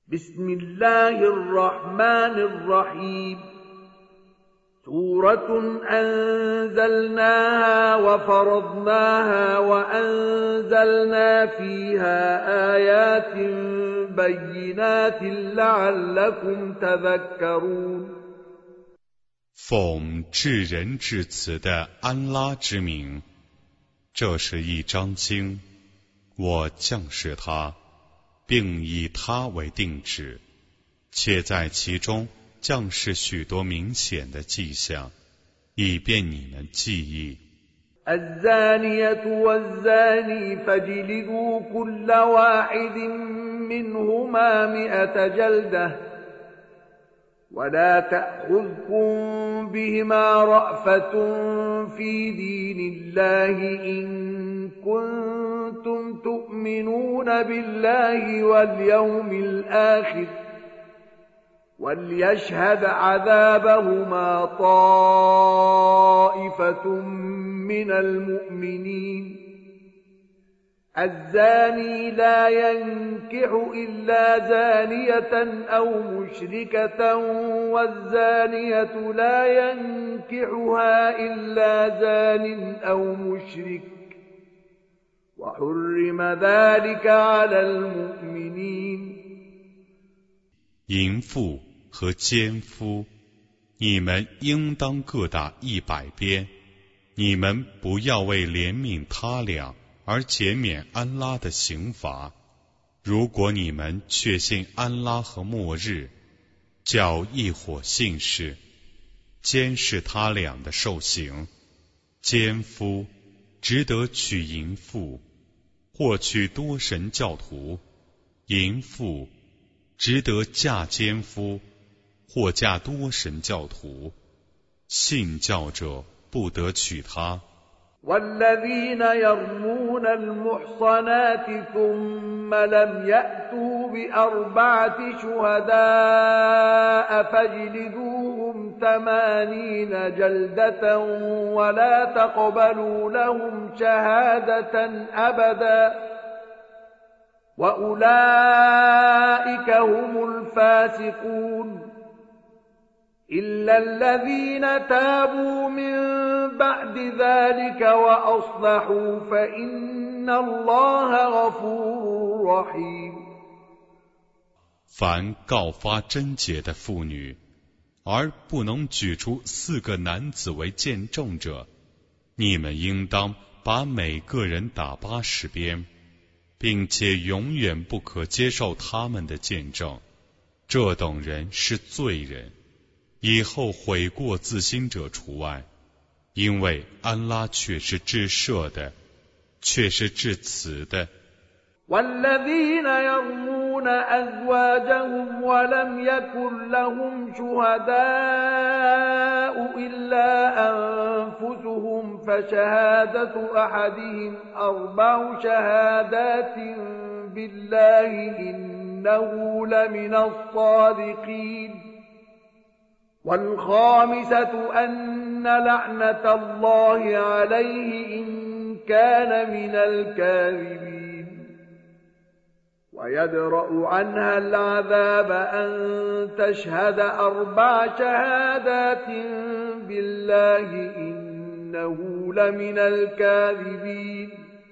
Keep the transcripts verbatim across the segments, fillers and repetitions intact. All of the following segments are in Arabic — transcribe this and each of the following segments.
بسم الله الرحمن الرحيم سورة أنزلناها وفرضناها وأنزلنا فيها آيات بينات لعلكم تذكرون 奉至仁至慈的安拉之名，这是一章经，我降示它，并以它为定旨，且在其中降示许多明显的迹象，以便你们记忆。 الزانية والزاني فاجلدوا كل واحد منهما مئة جلدة ولا تأخذكم بهما رأفة في دين الله إن كنتم تؤمنون بالله واليوم الآخر وليشهد عذابهما طائفة من المؤمنين الزاني لا ينكح إلا زانية أو مشركة والزانية لا ينكحها إلا زان أو مشرك وحرم ذلك على المؤمنين 淫妇和奸夫，你们应当各打一百鞭。你们不要为怜悯他俩而减免安拉的刑罚。如果你们确信安拉和末日，叫一伙信士，监视他俩的受刑。奸夫只得娶淫妇，或娶多神教徒；淫妇只得嫁奸夫，或嫁多神教徒。信教者不得娶她。 والذين يرمون المحصنات ثم لم يأتوا بأربعة شهداء فاجلدوهم ثمانين جلدة ولا تقبلوا لهم شهادة أبدا وأولئك هم الفاسقون إلا الذين تابوا من بعد ذلك وأصلحوا فإن الله غفور رحيم 凡告发贞洁的妇女，而不能举出四个男子为见证者，你们应当把每个人打八十鞭，并且永远不可接受他们的见证。这等人是罪人，以后悔过自新者除外，因为安拉却是至赦的，却是至慈的。 والذين يرمون أزواجهم ولم يكن لهم شهداء إلا أنفسهم فشهادة أحدهم أربع شهادات بالله إنه لمن الصادقين والخامسة أن لعنة الله عليه إن كان من الكاذبين ويدرأ عنها العذاب أن تشهد أربع شهادات بالله إنه لمن الكاذبين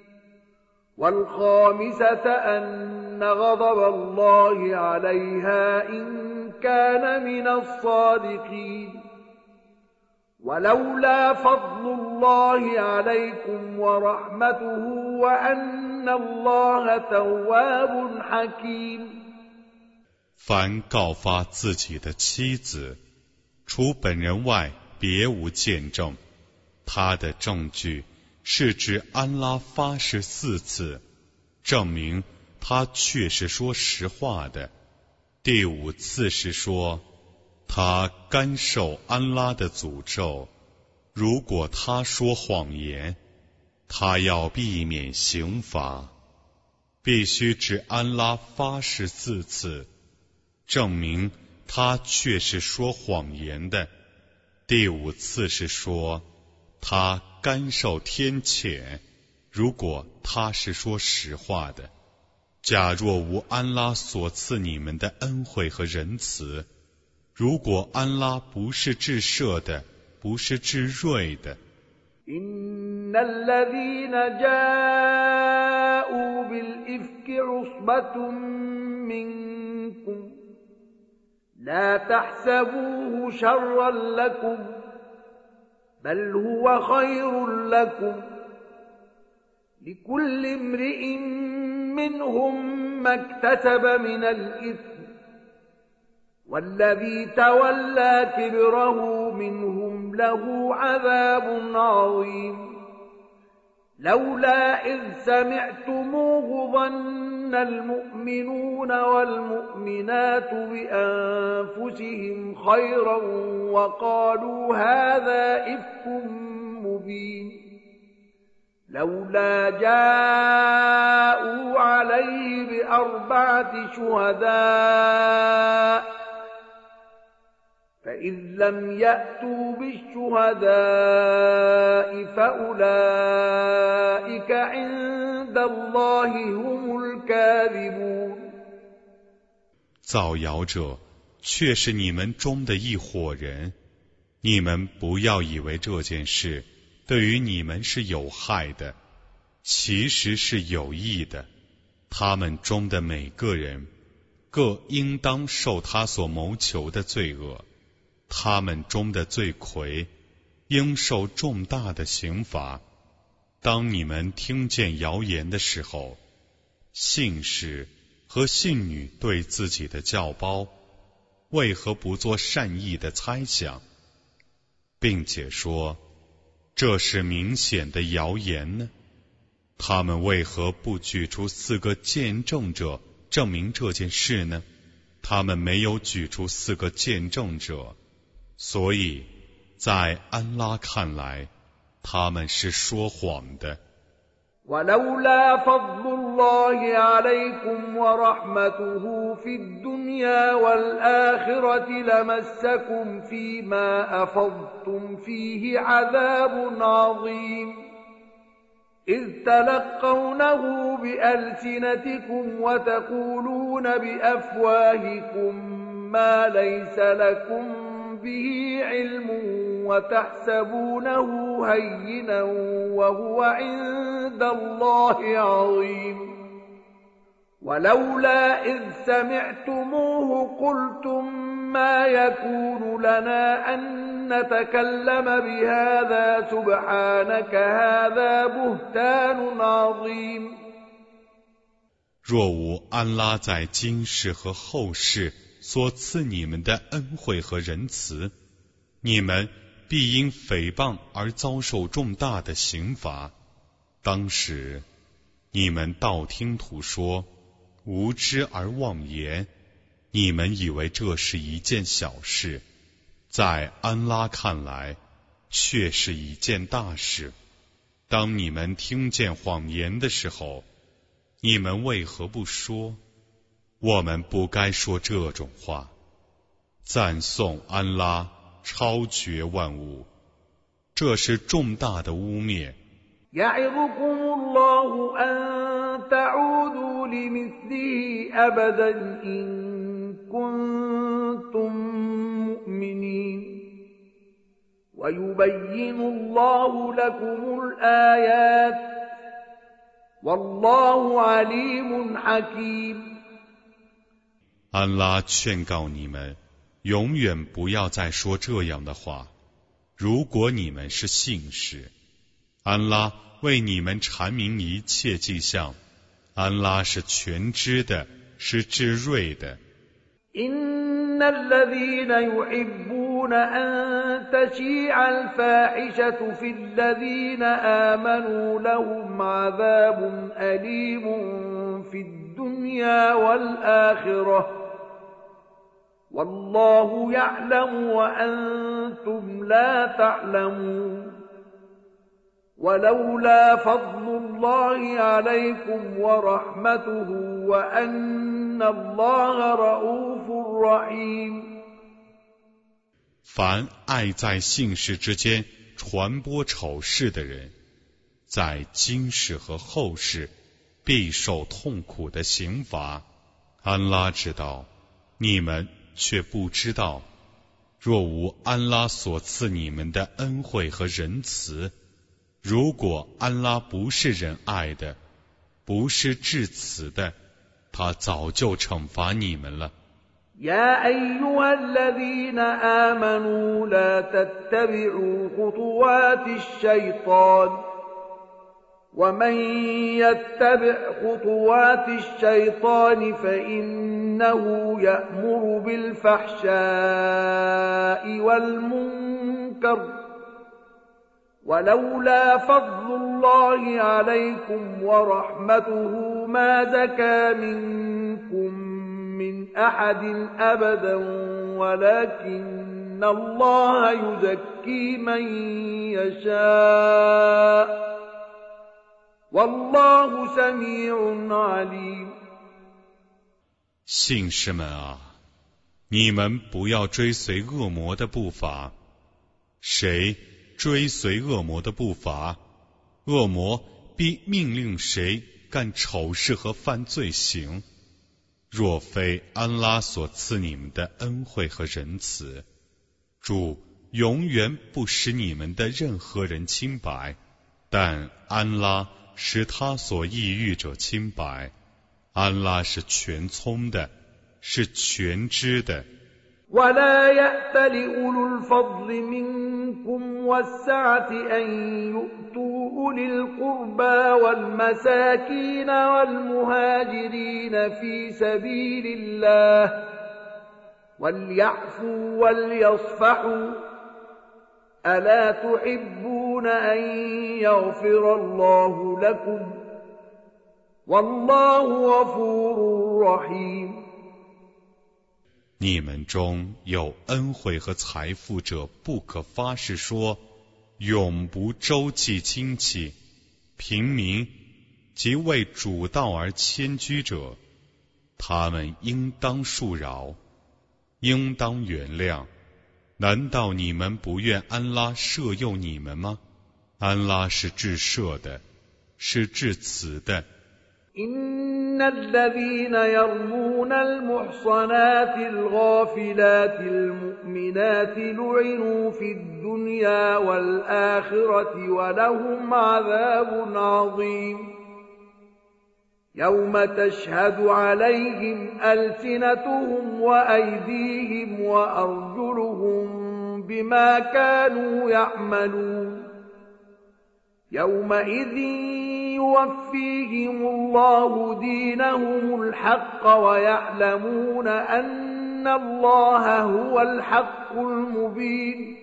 والخامسة أن غضب الله عليها إن كان من الصادقين ولولا فضل الله عليكم ورحمته وأن الله تواب حكيم 凡告发自己的妻子，除本人外别无见证，他的证据是指安拉发誓四次，证明他确是说实话的。第五次是说他甘受安拉的诅咒，如果他说谎言，他要避免刑罚，必须指安拉发誓四次，证明他确是说谎言的。第五次是说他甘受天谴，如果他是说实话的。 假若无安拉所赐你们的恩惠和仁慈，如果安拉不是至赦的，不是至睿的， إن الذين جاءوا بالإفك عصبة منكم لا تحسبوه شرا لكم بل هو خير لكم لكل امرئ منهم ما اكتسب من الإثم والذي تولى كبره منهم له عذاب عظيم لولا إذ سمعتموه ظن المؤمنون والمؤمنات بأنفسهم خيرا وقالوا هذا إفك مبين لولا جاءوا عليه بأربعة شهداء فإذ لم يأتوا بالشهداء فأولئك عند الله هم الكاذبون 造谣者却是你们中的一伙人，你们不要以为这件事对于你们是有害的，其实是有益的。他们中的每个人各应当受他所谋求的罪恶，他们中的罪魁应受重大的刑罚。当你们听见谣言的时候，信士和信女对自己的教胞为何不做善意的猜想，并且说这是明显的谣言呢？他们为何不举出四个见证者证明这件事呢？他们没有举出四个见证者，所以在安拉看来，他们是说谎的。 ولولا فضل الله عليكم ورحمته في الدنيا والآخرة لمسكم فيما أفضتم فيه عذاب عظيم إذ تلقونه بألسنتكم وتقولون بأفواهكم ما ليس لكم به علم وتحسبونه هينا وهو عند الله عظيم ولولا إذ سمعتموه قلتم ما يكون لنا أن نتكلم بهذا سبحانك هذا بهتان عظيم 若无安拉在今世和后世所赐你们的恩惠和仁慈，你们必因诽谤而遭受重大的刑罚。当时你们道听途说，无知而妄言，你们以为这是一件小事，在安拉看来却是一件大事。当你们听见谎言的时候，你们为何不说我们不该说这种话？赞颂安拉超绝万物，这是重大的污蔑。 يعظكم الله أن تعودوا لمثله أبدا إن كنتم مؤمنين ويبين الله لكم الآيات والله عليم حكيم 安拉劝告你们，永远不要再说这样的话。如果你们是信士，安拉为你们阐明一切迹象，安拉是全知的，是至睿的。 إن الذين يحبون أن تشيع الفاحشة في الذين آمنوا لهم عذاب أليم في الدنيا والآخرة والله يعلم وأنتم لا تعلمون ولولا فضل الله عليكم ورحمته وأن الله رؤوف رحيم 凡爱在信士之间传播丑事的人，在今世和后世必受痛苦的刑罚。安拉知道，你们却不知道。若无安拉所赐你们的恩惠和仁慈，如果安拉不是仁爱的，不是至慈的，他早就惩罚你们了。 يا أيها الذين آمنوا لا تتبعوا خطوات الشيطان ومن يتبع خطوات الشيطان فإنه يأمر بالفحشاء والمنكر ولولا فضل الله عليكم ورحمته ما زكى منكم من أحد أبدا ولكن الله يزكي من يشاء والله سميع عليم。 信士们啊，你们不要追随恶魔的步伐。谁追随恶魔的步伐，恶魔必命令谁干丑事和犯罪行。若非安拉所赐你们的恩惠和仁慈，主永远不使你们的任何人清白，但安拉使他所抑郁者清白。安拉是全聪的，是全知的。 ولا يأتل أولو الفضل منكم والسعة أن يؤتوا أولي القربى والمساكين والمهاجرين في سبيل الله وليعفوا وليصفحوا ألا تحبون أن يغفر الله لكم والله غفور رحيم。 你们中有恩惠和财富者，不可发誓说永不周济亲戚、平民及为主道而迁居者，他们应当恕饶，应当原谅。难道你们不愿安拉赦宥你们吗？安拉是至赦的，是至慈的。 إن الذين يرمون المحصنات الغافلات المؤمنات لعنوا في الدنيا والآخرة ولهم عذاب عظيم يوم تشهد عليهم ألسنتهم وأيديهم وأرجلهم بما كانوا يعملون يومئذ يوفيهم الله دينهم الحق ويعلمون أن الله هو الحق المبين。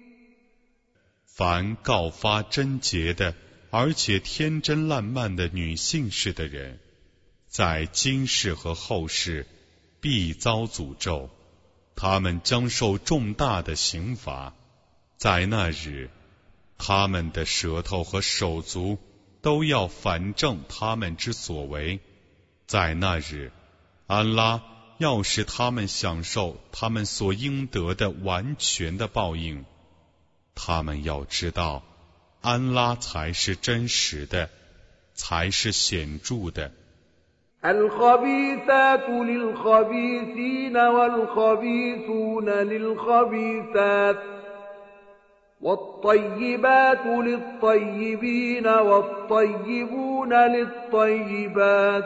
凡告发贞洁的，而且天真烂漫的女性氏的人，在今世和后世必遭诅咒，他们将受重大的刑罚。在那日，他们的舌头和手足都要反证他们之所为。在那日，安拉要使他们享受他们所应得的完全的报应。他们要知道，安拉才是真实的，才是显著的。 الخبيثات للخبيثين والخبيثون للخبيثات والطيبات للطيبين والطيبون للطيبات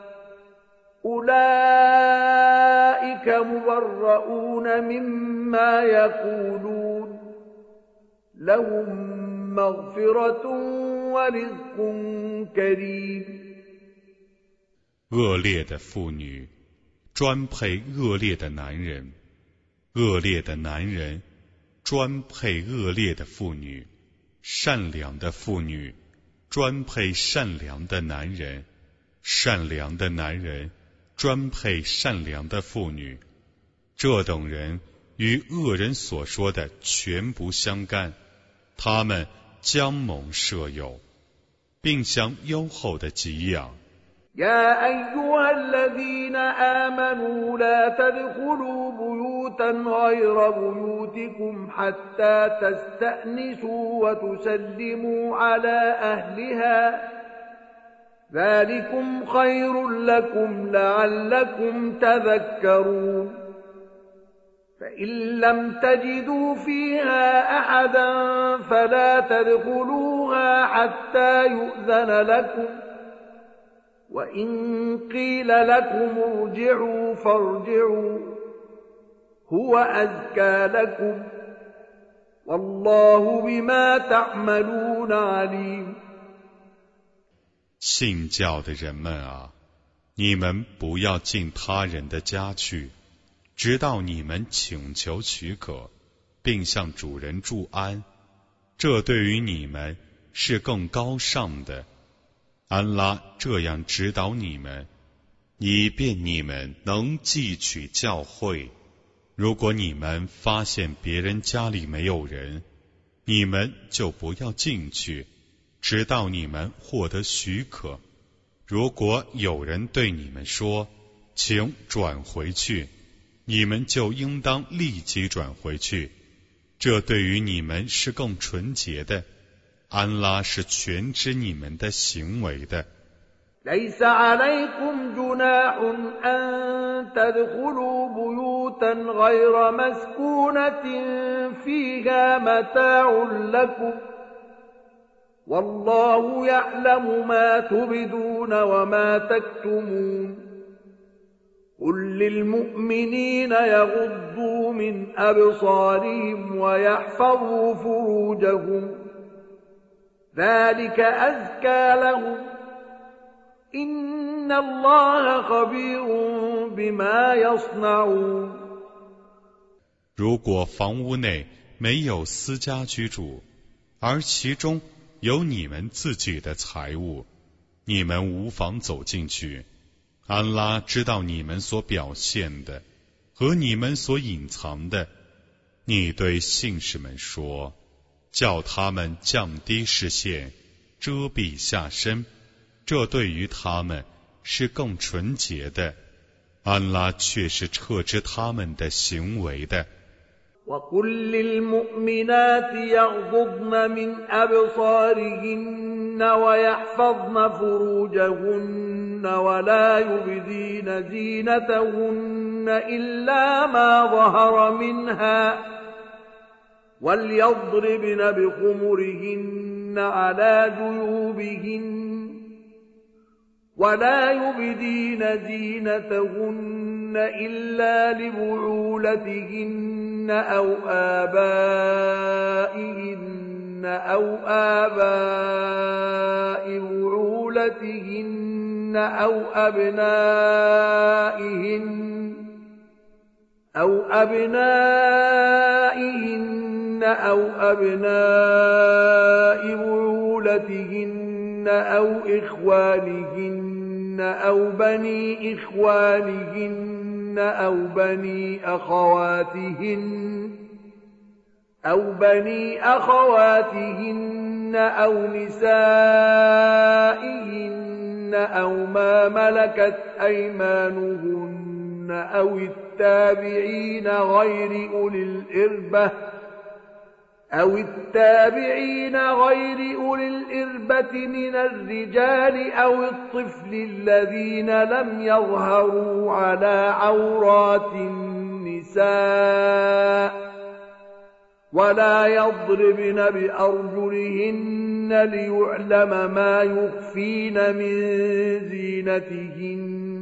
أولئك مبرؤون مما يقولون لهم مغفرة ورزق كريم。 恶劣的妇女专配恶劣的男人，恶劣的男人专配恶劣的妇女，善良的妇女专配善良的男人，善良的男人专配善良的妇女。这等人与恶人所说的全不相干，他们将蒙赦宥，并享优厚的给养。 يا أيها الذين آمنوا لا تدخلوا بيوتا غير بيوتكم حتى تستأنسوا وتسلموا على أهلها ذلكم خير لكم لعلكم تذكرون فإن لم تجدوا فيها أحدا فلا تدخلوها حتى يؤذن لكم وإن قيل لكم ارجعوا فارجعوا هو أزكى لكم والله بما تعملون عليم 信教的人们啊，你们不要进他人的家去，直到你们请求许可，并向主人祝安，这对于你们是更高尚的。安拉这样指导你们，以便你们能汲取教诲。如果你们发现别人家里没有人，你们就不要进去，直到你们获得许可。如果有人对你们说，请转回去，你们就应当立即转回去，这对于你们是更纯洁的。安拉是全知你们的行为的。 ليس عليكم جناح أن تدخلوا بيوتا غير مسكونة فيها متاع لكم والله يعلم ما تبدون وما تكتمون قل للمؤمنين يغضوا من أبصارهم ويحفظوا فروجهم ذلك أزكى لهم إن الله خبير بما يصنعون 如果房屋内没有私家居住，而其中有你们自己的财物，你们无妨走进去。安拉知道你们所表现的和你们所隐藏的。你对信士们说，叫他们降低视线，遮蔽下身，这对于他们是更纯洁的。安拉却是彻知他们的行为的。 وقل للمؤمنات يغضضن من أبصارهن ويحفظن فروجهن ولا يبدين زينتهن إلا ما ظهر منها وليضربن بخمرهن على جيوبهن ولا يبدين زينتهن إلا لبعولتهن أو آبائهن أو آباء بعولتهن أو أبنائهن أو أبنائهن أو أبناء بعولتهن أو إخوانهن أو بني إخوانهن أو بني أخواتهن أو بني أخواتهن أو نسائهن أو ما ملكت أيمانهن أو التابعين غير أولي الإربة أو التابعين غير أولي الإربة من الرجال أو الطفل الذين لم يظهروا على عورات النساء ولا يضربن بأرجلهن ليعلم ما يخفين من زينتهن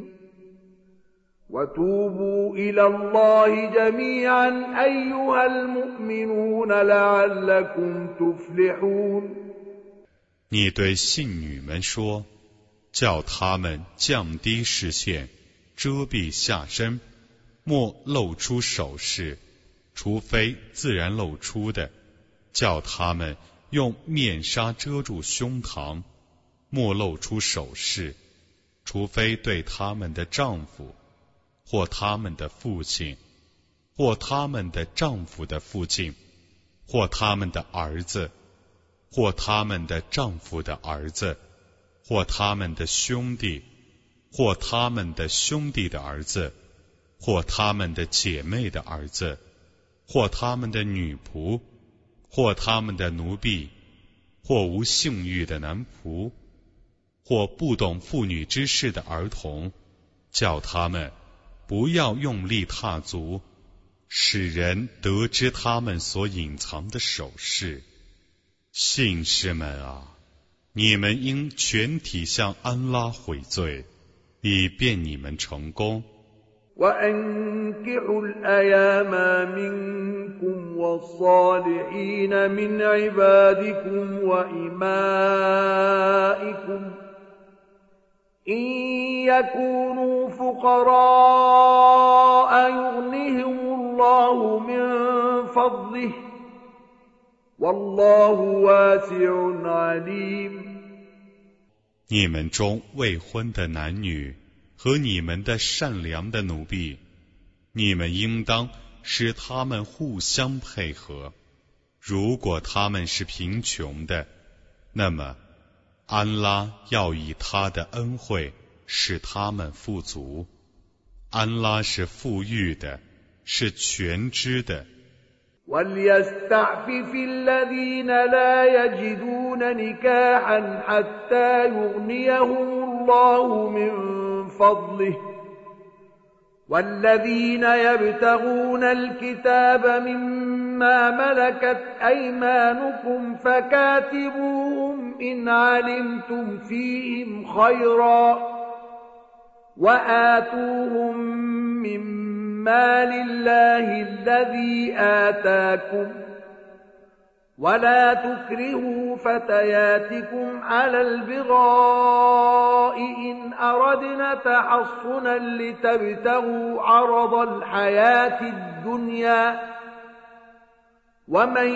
وتوبوا إلى الله جميعا أيها المؤمنون لعلكم تفلحون 你对信女们说，叫他们降低视线，遮蔽下身，莫露出首饰，除非自然露出的，叫他们用面纱遮住胸膛，莫露出首饰，除非对他们的丈夫或他们的父亲，或他们的丈夫的父亲，或他们的儿子，或他们的丈夫的儿子，或他们的兄弟，或他们的兄弟的儿子，或他们的姐妹的儿子，或他们的女仆，或他们的奴婢，或无性欲的男仆， 或不懂妇女之事的儿童，叫他们不要用力踏足，使人得知他们所隐藏的手势。信士们啊，你们应全体向安拉悔罪，以便你们成功。 وأنكحوا الأيام منكم والصالحين من عبادكم وإمائكم إن يكونوا فقراء يغنهم الله من فضله والله واسع عليم。 你们中未婚的男女和你们的善良的奴婢，你们应当使他们互相配合。如果他们是贫穷的，那么安拉要以他的恩惠使他们富足。安拉是富裕的，是全知的。 وَلْيَسْتَعْفِفِ الَّذِينَ لَا يَجِدُونَ نِكَاحًا حَتَّى يُغْنِيَهُمُ اللَّهُ مِنْ فضله والذين يبتغون الكتاب مما ملكت أيمانكم فكاتبوهم إن علمتم فيهم خيرا وآتوهم من مال الله الذي آتاكم ولا تكرهوا فتياتكم على البغاء إن أردنا تحصنا لتبتغوا عرض الحياة الدنيا ومن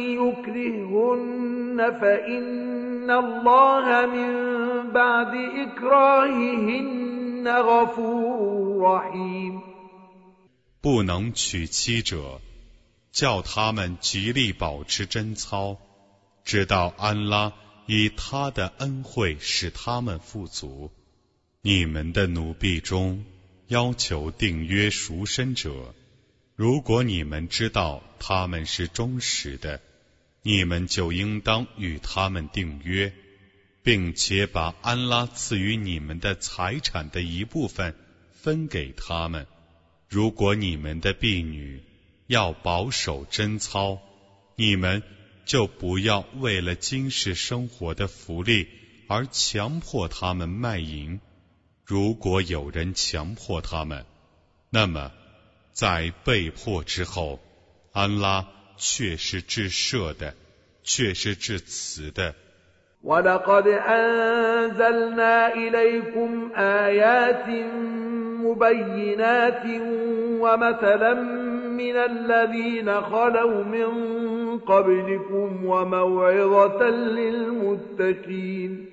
يكرهن فإن الله من بعد إكراههن غفور رحيم。 不能娶妻者，叫他们极力保持贞操，直到安拉以他的恩惠使他们富足。你们的奴婢中要求订约赎身者，如果你们知道他们是忠实的，你们就应当与他们订约，并且把安拉赐予你们的财产的一部分分给他们。如果你们的婢女要保守贞操，你们就不要为了今世生活的福利而强迫他们卖淫。如果有人强迫他们，那么在被迫之后，安拉却是至赦的，却是至慈的。 وَلَقَدْ أَنزَلْنَا إِلَيْكُمْ آيَاتٍ مُبَيِّنَاتٍ وَمَثَلًا مِّنَ الَّذِينَ خَلَوْا مِن قَبْلِكُمْ وَمَوْعِظَةً لِّلْمُتَّقِينَ。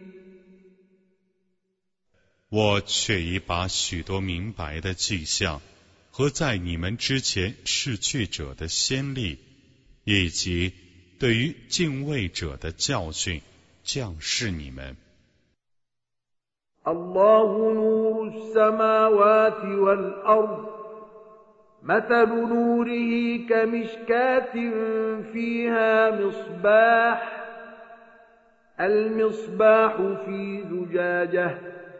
我却已把许多明白的迹象和在你们之前逝去者的先例，以及对于敬畏者的教训降示你们。 الله نور السماوات والأرض مثل نوره كمشكاة فيها مصباح المصباح في زجاجة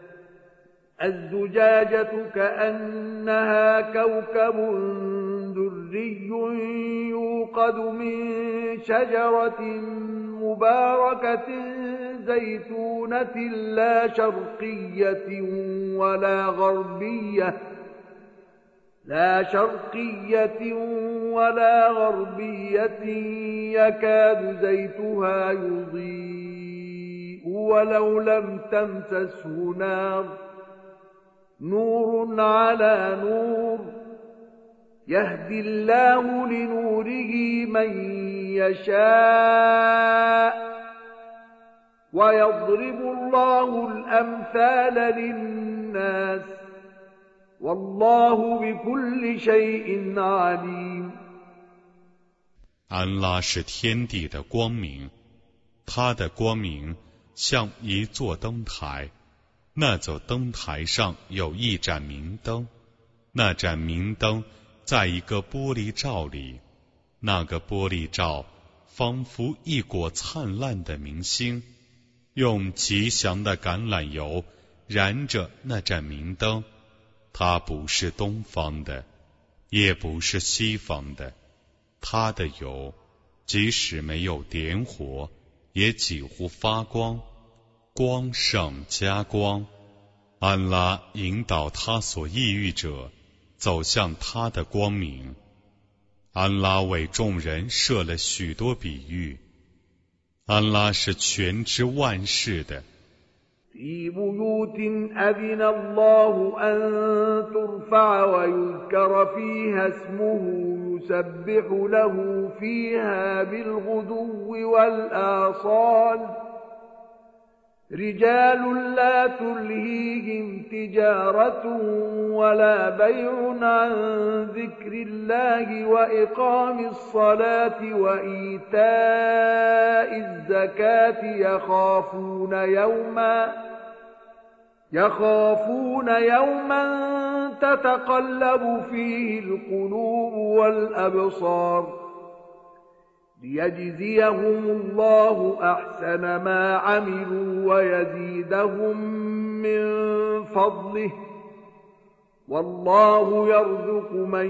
الزجاجة كأنها كوكب دري يوقد من شجرة مباركة زيتونة لا شرقية ولا غربية لا شرقية ولا غربية يكاد زيتها يضيء ولو لم تمسسه نار نور على نور يهدي الله لنوره من يشاء ويضرب الله الأمثال للناس والله بكل شيء عليم。 安拉是天地的光明，他的光明像一座灯台，那座灯台上有一盏明灯，那盏明灯在一个玻璃罩里，那个玻璃罩仿佛一果灿烂的明星。 用吉祥的橄榄油燃着那盏明灯，它不是东方的，也不是西方的，它的油即使没有点火，也几乎发光，光上加光。安拉引导他所抑郁者走向他的光明。安拉为众人设了许多比喻。安拉是全知万事的。 في بيوت أذن الله أن ترفع ويذكر فيها اسمه يسبح له فيها بالغدو والآصال رجال لا تلهيهم تجارة ولا بيع عن ذكر الله وإقام الصلاة وإيتاء الزكاة يخافون يوما يخافون يوما تتقلب فيه القلوب والأبصار ليجزيهم الله أحسن ما عملوا ويزيدهم من فضله والله يرزق من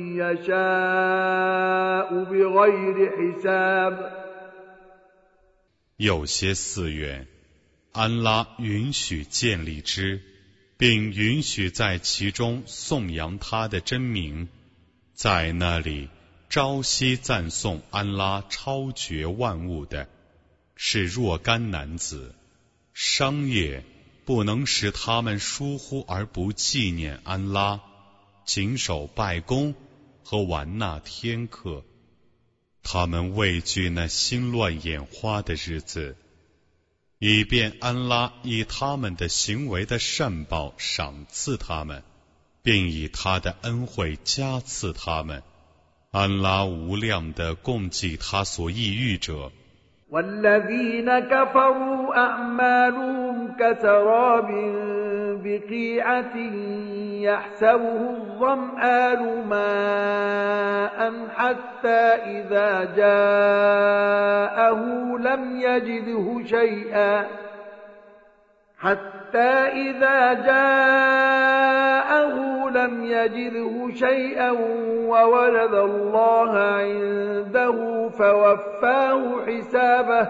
يشاء بغير حساب。 有些寺院，安拉允许建立之，并允许在其中颂扬他的真名，在那里朝夕赞颂安拉超绝万物的，是若干男子。商业不能使他们疏忽而不纪念安拉，谨守拜功和玩纳天课。他们畏惧那心乱眼花的日子，以便安拉以他们的行为的善报赏赐他们，并以他的恩惠加赐他们。安拉无量的供给他所抑郁者。 والذين كفروا أعمالهم كسراب بقيعة يحسبه الظمآن ماء حتى إذا جاءه لم يجده شيئا حتى إذا جاءه لم يجده شيئا ووجد الله عنده فوفاه حسابه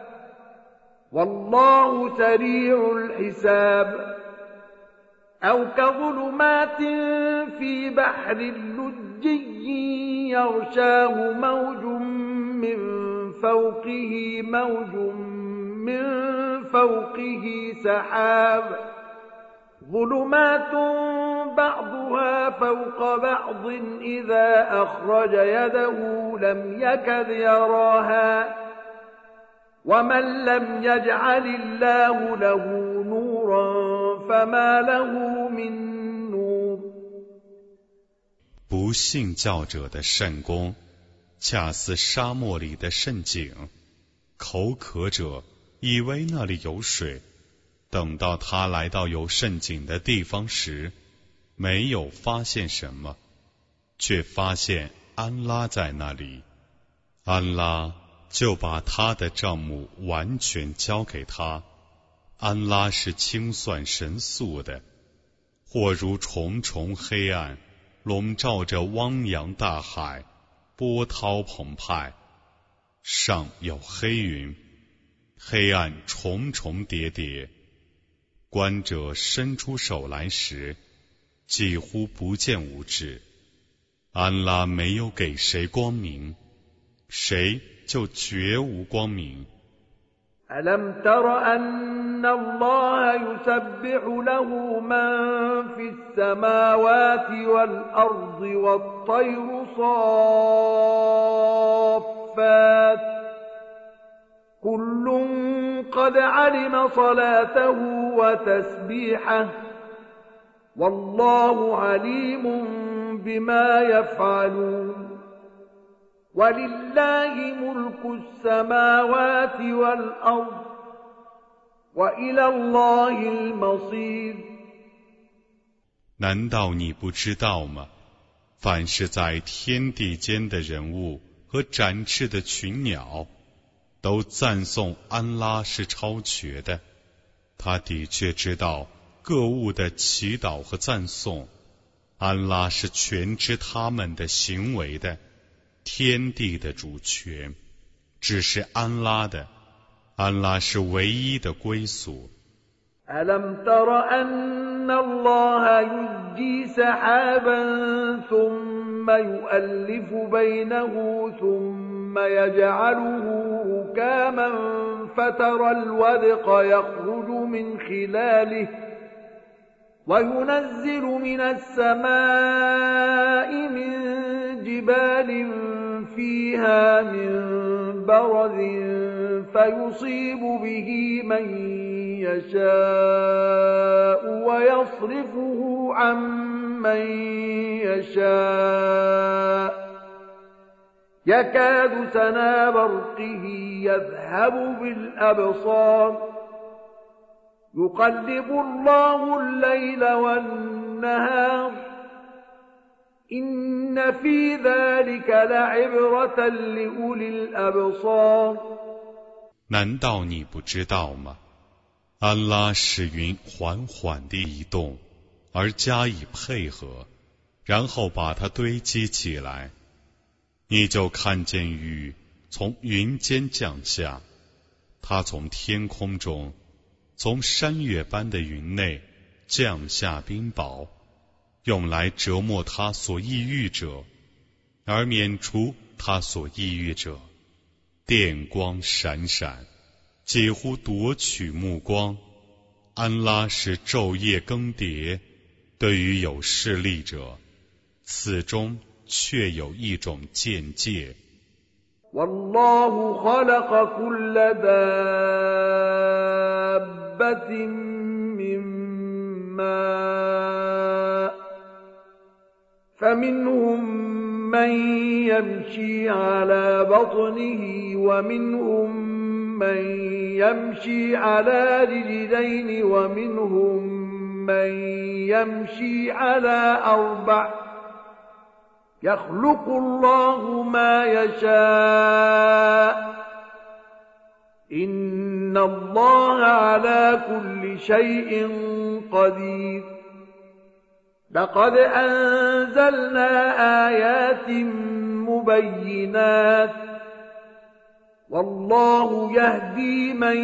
والله سريع الحساب أو كظلمات في بحر لجي يغشاه موج من فوقه موج من فوقه سحاب ظلمات بعضها فوق بعض إذا أخرج يده لم يكد يراها ومن لم يجعل الله له نورا فما له من نور。 不信教者的圣功，恰似沙漠里的圣井，口渴者以为那里有水，等到他来到有圣井的地方时，没有发现什么，却发现安拉在那里。安拉就把他的账目完全交给他。安拉是清算神速的。或如重重黑暗笼罩着汪洋大海，波涛澎湃，上有黑云，黑暗重重叠叠。观者伸出手来时，几乎不见五指。安拉没有给谁光明，谁就绝无光明。 ألم تر أن الله يسبح له من في السماوات والأرض والطير صافات كل قد علم صلاته وتسبيحه والله عليم بما يفعلون ولله ملك السماوات والأرض وإلى الله المصير。 难道你不知道吗？凡是在天地间的人物和展翅的群鸟， 都赞颂安拉是超绝的，他的确知道各物的祈祷和赞颂，安拉是全知他们的行为的，天地的主权只是安拉的，安拉是唯一的归宿。 ألم تر أن الله يزجي سحابا ثم يؤلف بينه ثم يجعله ركاما فترى الودق يخرج من خلاله وينزل من السماء من جبال فيها من برد فيصيب به من يشاء ويصرفه عن من يشاء يكاد سنا برقه يذهب بالأبصار يقلب الله الليل والنهار إن في ذلك لعبرة لأولي الأبصار 难道你不知道吗？安拉使云缓缓地移动，而加以配合，然后把它堆积起来，你就看见雨从云间降下，它从天空中，从山岳般的云内降下冰雹，用来折磨他所抑郁者，而免除他所抑郁者。电光闪闪，几乎夺取目光。安拉是昼夜更迭，对于有势力者，此中却有一种见解。 والله خلق كل دابة من ماء فمنهم من يمشي على بطنه ومنهم من يمشي على رجلين ومنهم من يمشي على أربع يخلق الله ما يشاء إن الله على كل شيء قدير لقد أنزلنا آيات مبينات والله يهدي من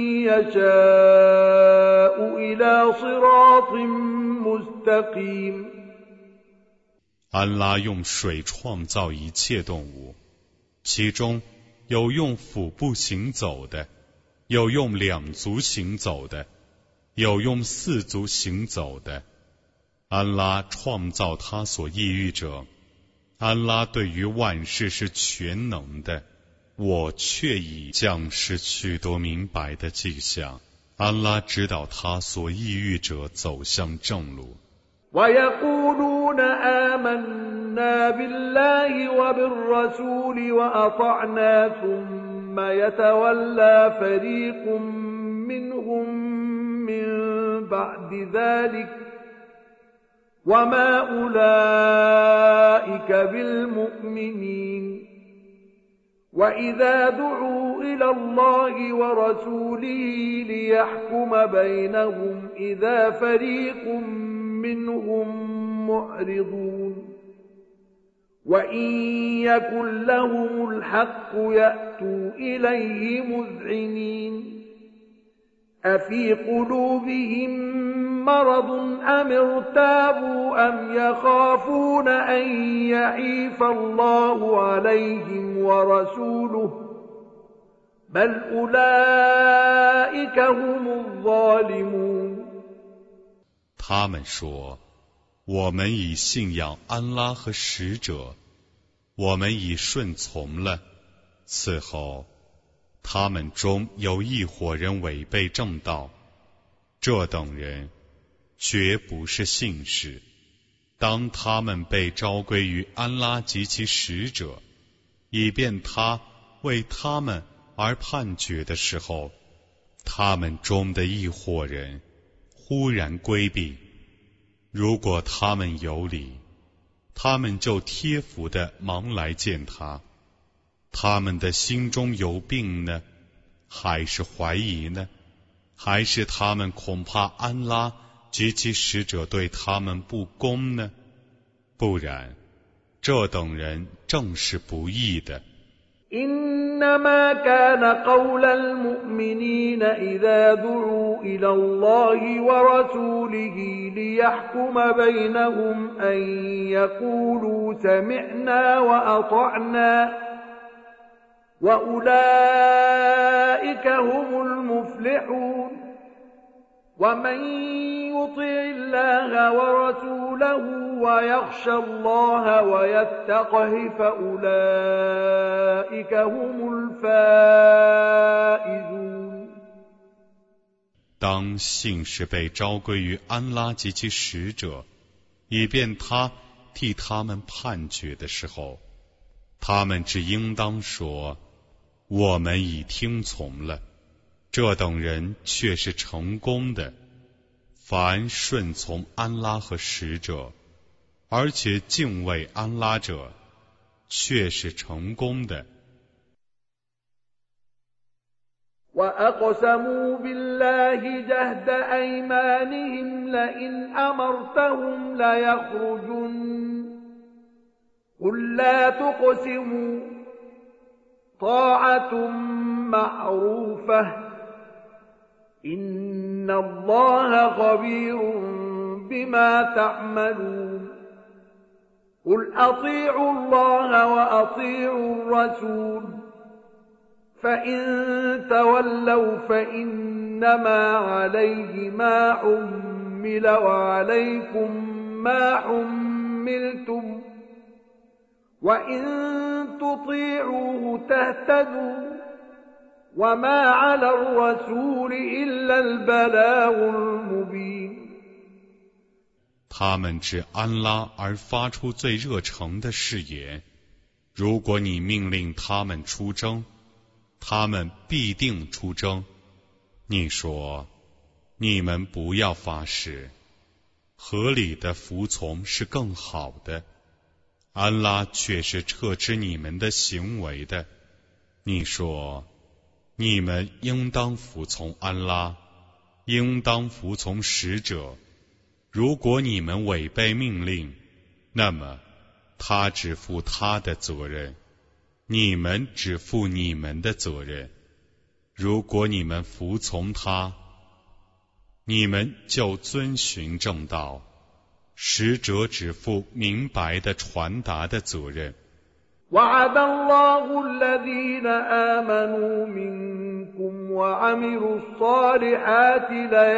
يشاء إلى صراط مستقيم 安拉用水创造一切动物，其中有用腹部行走的，有用两足行走的，有用四足行走的。安拉创造他所抑郁者，安拉对于万事是全能的，我却已降示许多明白的迹象。安拉指导他所抑郁者走向正路。 ويقولون آمنا بالله وبالرسول وأطعنا ثم يتولى فريق منهم من بعد ذلك وما أولئك بالمؤمنين وإذا دعوا إلى الله ورسوله ليحكم بينهم إذا فريق منهم معرضون وإن يكن لهم الحق يأتوا إليه مذعنين أفي قلوبهم مرض أم ارتابوا أم يخافون أن يحيف الله عليهم ورسوله بل أولئك هم الظالمون 他们说，我们已信仰安拉和使者，我们已顺从了。此后，他们中有一伙人违背正道，这等人绝不是信士。当他们被召归于安拉及其使者，以便他为他们而判决的时候，他们中的一伙人忽然规避，如果他们有理，他们就贴服地忙来见他。他们的心中有病呢， 还是怀疑呢？还是他们恐怕安拉及其使者对他们不公呢？不然，这等人正是不义的。 إنما كان قول المؤمنين إذا دعوا إلى الله ورسوله ليحكم بينهم أن يقولوا سمعنا وأطعنا وأولئك هم المفلحون ومن يطع الله ورسوله ويخشى الله ويتقه فأولئك هم الفائزون。 当信是被召归于安拉及其使者，以便他替他们判决的时候，他们只应当说：我们已听从了。这等人却是成功的。凡顺从安拉和使者，而且敬畏安拉者，却是成功的。 وأقسموا بالله جهد أيمانهم لئن أمرتهم ليخرجن قل لا تقسموا طاعة معروفة إن الله خبير بما تعملون قل أطيعوا الله وأطيعوا الرسول فإن تولوا فإنما عليه ما حمل وعليكم ما حملتم وإن تطيعوه تهتدوا وما على الرسول إلا البلاغ المبين。 他们指安拉而发出最热诚的誓言，如果你命令他们出征，他们必定出征。你说，你们不要发誓，合理的服从是更好的。安拉却是撤知你们的行为的。你说，你们应当服从安拉，应当服从使者。如果你们违背命令，那么他只负他的责任，你们只负你们的责任。如果你们服从他，你们就遵循正道，使者只负明白的传达的责任。 وعد الله الذين آمنوا منكم وعملوا الصالحات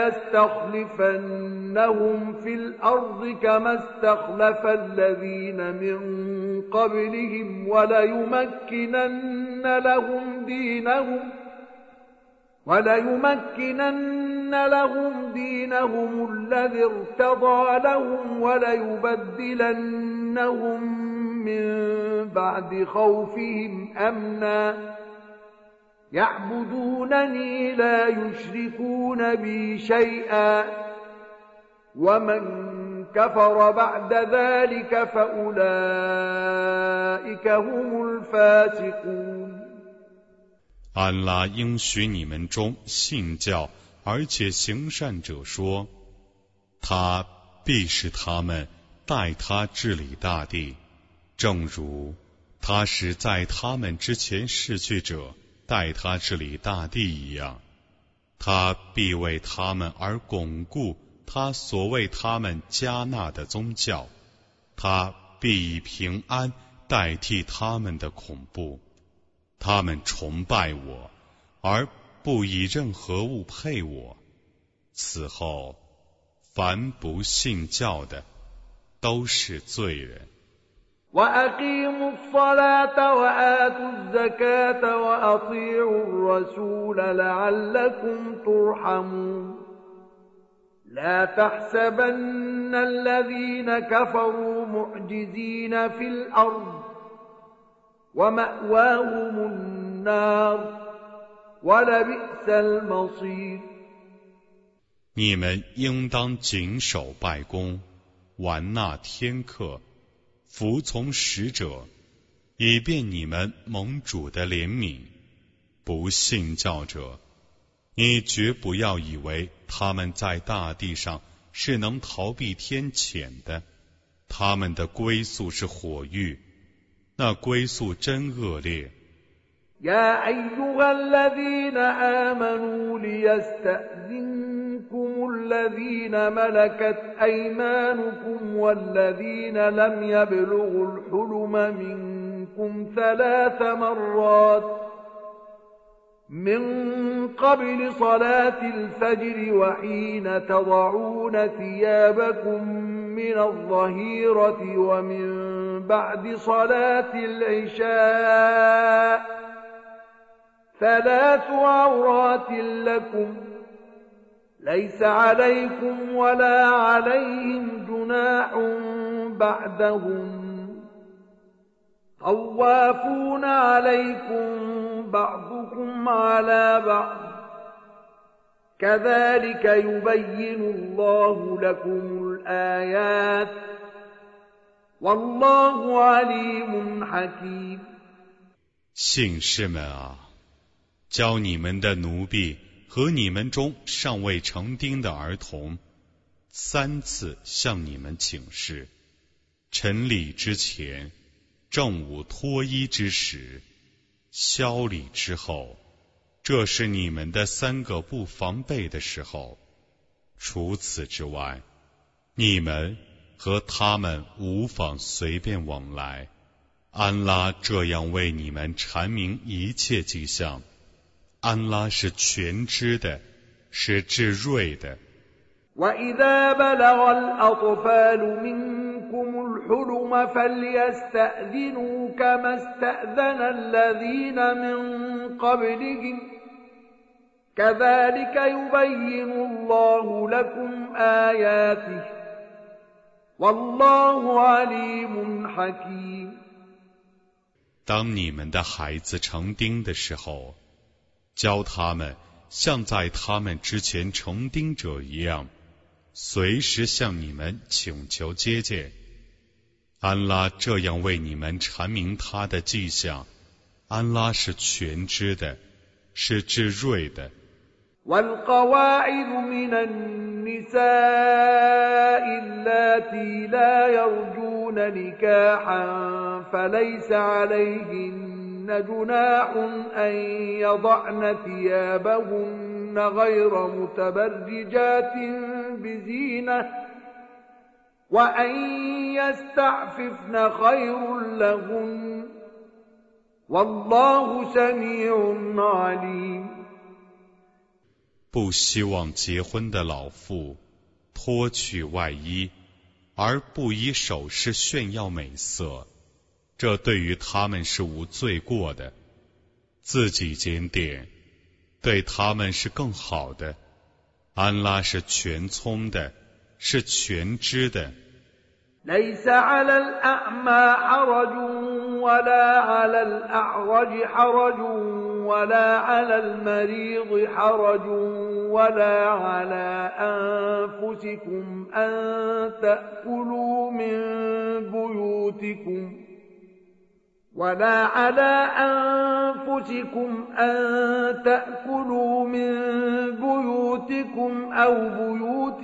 ليستخلفنهم في الأرض كما استخلف الذين من قبلهم وليمكنن لهم دينهم وليمكنن لهم دينهم الذي ارتضى لهم وليبدلنهم من بعد خوفهم أمنا يعبدونني لا يشركون بي شيئا ومن كفر بعد ذلك فأولئك هم الفاسقون。 安拉应许你们中信教而且行善者说，他必使他们代他治理大地，正如他使在他们之前逝去者代他治理大地一样。他必为他们而巩固他所为他们加纳的宗教，他必以平安代替他们的恐怖。他们崇拜我，而不以任何物配我。此后，凡不信教的，都是罪人。 وأقيموا الصلاة وآتوا الزكاة وأطيعوا الرسول لعلكم ترحمون لا تحسبن الذين كفروا معجزين في الأرض ومأواهم النار ولبئس المصير。 你们应当谨守拜功，完纳天课，服从使者，以便你们蒙主的怜悯。 不信教者，你绝不要以为他们在大地上是能逃避天谴的，他们的归宿是火狱，那归宿真恶劣。 يا أيها الذين آمنوا ليستأذنكم الذين ملكت أيمانكم والذين لم يبلغوا الحلم منكم ثلاث مرات من قبل صلاة الفجر وحين تضعون ثيابكم من الظهيرة ومن بعد صلاة العشاء ثلاث عورات لكم ليس عليكم ولا عليهم جناح بعدهم طوافون عليكم بعضكم على بعض كذلك يبين الله لكم الآيات والله عليم حكيم 信士们啊，教你们的奴婢和你们中尚未成丁的儿童三次向你们请示，晨礼之前，正午脱衣之时，宵礼之后，这是你们的三个不防备的时候。除此之外，你们和他们无妨随便往来。安拉这样为你们阐明一切迹象，安拉是全知的，是至睿的。 وَإِذَا بَلَغَ الْأَطْفَالُ مِنكُمُ الْحُلُمَ فَلْيَسْتَأْذِنُوا كَمَا اسْتَأْذَنَ الَّذِينَ مِن قَبْلِهِمْ كَذَلِكَ يُبَيِّنُ اللَّهُ لَكُمْ آيَاتِهِ وَاللَّهُ عَلِيمٌ حَكِيمٌ 当你们的孩子成丁的时候，教他们像在他们之前成丁者一样，随时向你们请求接见。安拉这样为你们阐明他的迹象，安拉是全知的，是至睿的。 والقواعد من النساء اللاتي لا يرجون نكاحا فليس عليهن جناح أن يضعن ثيابهن غير متبرجات بزينة وأن يستعففن خير لهن والله سميع عليم 不希望结婚的老妇脱去外衣，而不以首饰炫耀美色，这对于他们是无罪过的。自己检点，对他们是更好的。安拉是全聪的，是全知的。 ليس على الأعمى حرج ولا على الأعرج حرج ولا على المريض حرج ولا على أنفسكم أن تأكلوا من بيوتكم ولا على أنفسكم أن تأكلوا من بيوتكم أو بيوت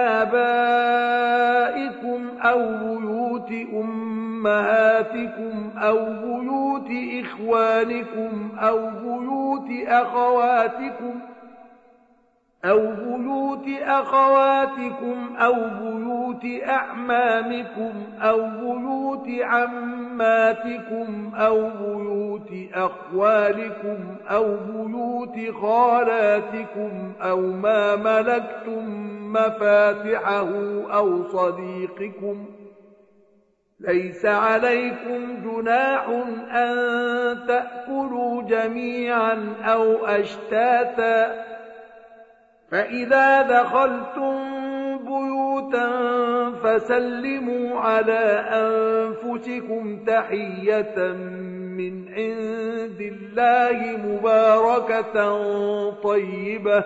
آبائكم أو بيوت أمهاتكم أو بيوت إخوانكم أو بيوت أخواتكم أو بيوت أخواتكم أو بيوت أعمامكم أو بيوت عماتكم أو بيوت أخوالكم أو بيوت خالاتكم أو ما ملكتم مفاتحه أو صديقكم ليس عليكم جناح أن تأكلوا جميعا أو أشتاتا فإذا دخلتم بيوتا فسلموا على أنفسكم تحية من عند الله مباركة طيبة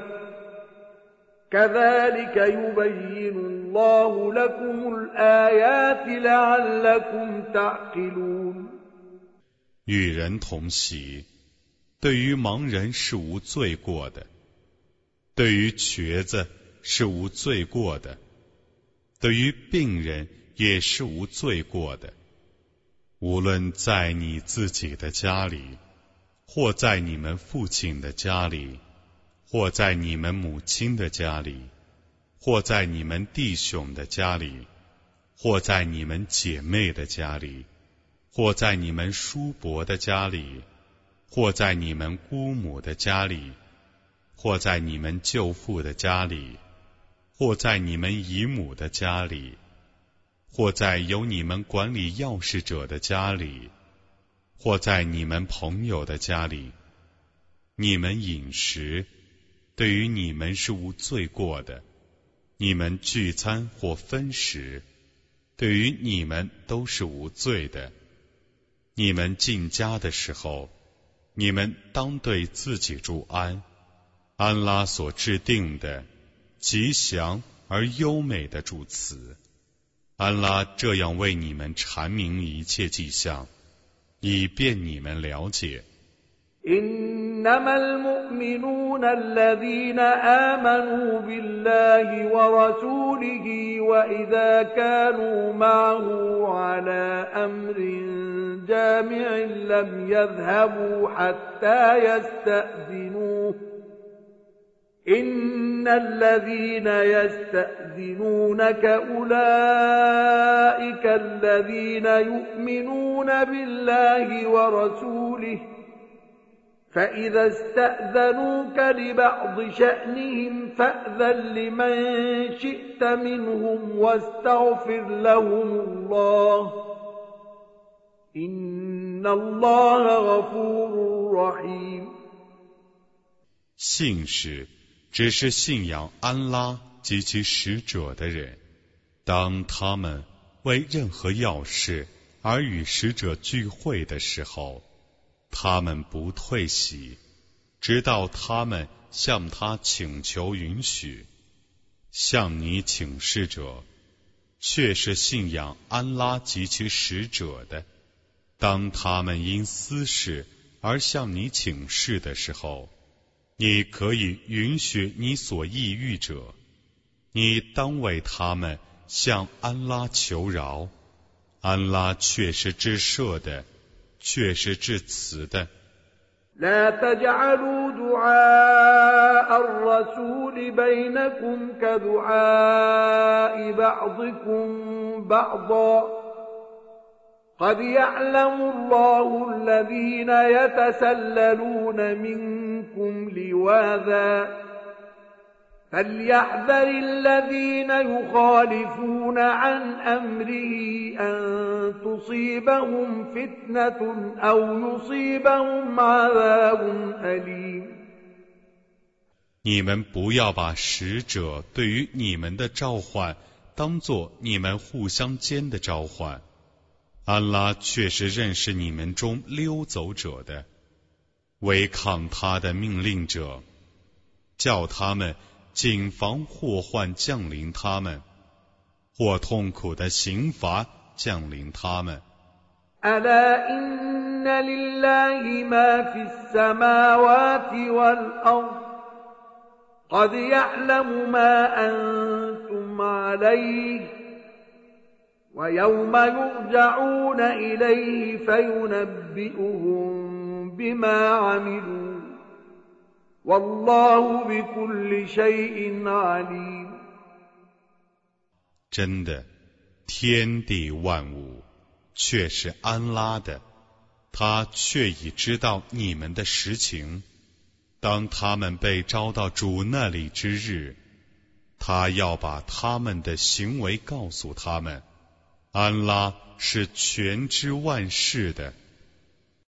كذلك يبين الله لكم الآيات لعلكم تعقلون 与人同席， 对于盲人是无罪过的，对于瘸子是无罪过的，对于病人也是无罪过的。无论在你自己的家里，或在你们父亲的家里，或在你们母亲的家里，或在你们弟兄的家里，或在你们姐妹的家里，或在你们叔伯的家里，或在你们姑母的家里，或在你们舅父的家里，或在你们姨母的家里，或在由你们管理钥匙者的家里，或在你们朋友的家里，你们饮食，对于你们是无罪过的；你们聚餐或分食，对于你们都是无罪的。你们进家的时候，你们当对自己祝安，安拉所制定的吉祥而优美的祝词。安拉这样为你们阐明一切迹象，以便你们了解。 إنما المؤمنون الذين آمنوا بالله ورسوله وإذا كانوا معه على أمر جامع لم يذهبوا حتى يستأذنوه إن الذين يستأذنونك أولئك الذين يؤمنون بالله ورسوله فإذا استأذنوك لبعض شأنهم فأذن لمن شئت منهم واستغفر لهم الله إن الله غفور رحيم 信使只是信仰安拉及其使者的人，当他们为任何要事而与使者聚会的时候，他们不退席，直到他们向他请求允许。向你请示者，却是信仰安拉及其使者的。当他们因私事而向你请示的时候，你可以允许你所意欲者，你当为他们向安拉求饶。安拉却是至赦的，却是至慈的。 لا تجعلوا دعاء الرسول بينكم كدعاء بعضكم بعضا قد يعلم الله الذين يتسللون منكم لواذا فليحذر الذين يخالفون عن أمره أن تصيبهم فتنة أو يصيبهم عذاب أليم 你们不要把使者对于你们的召唤当作你们互相间的召唤。安拉却是认识你们中溜走者的，违抗他的命令者，叫他们谨防祸患降临他们，或痛苦的刑罚降临他们。 ألا إن لله ما في السماوات والأرض قد يعلم ما أنتم عليه ويوم يرجعون إليه فينبئهم بما عملوا والله بكل شيء عليم 真的，天地万物却是安拉的，他却已知道你们的实情。当他们被招到主那里之日，他要把他们的行为告诉他们。安拉是全知万事的。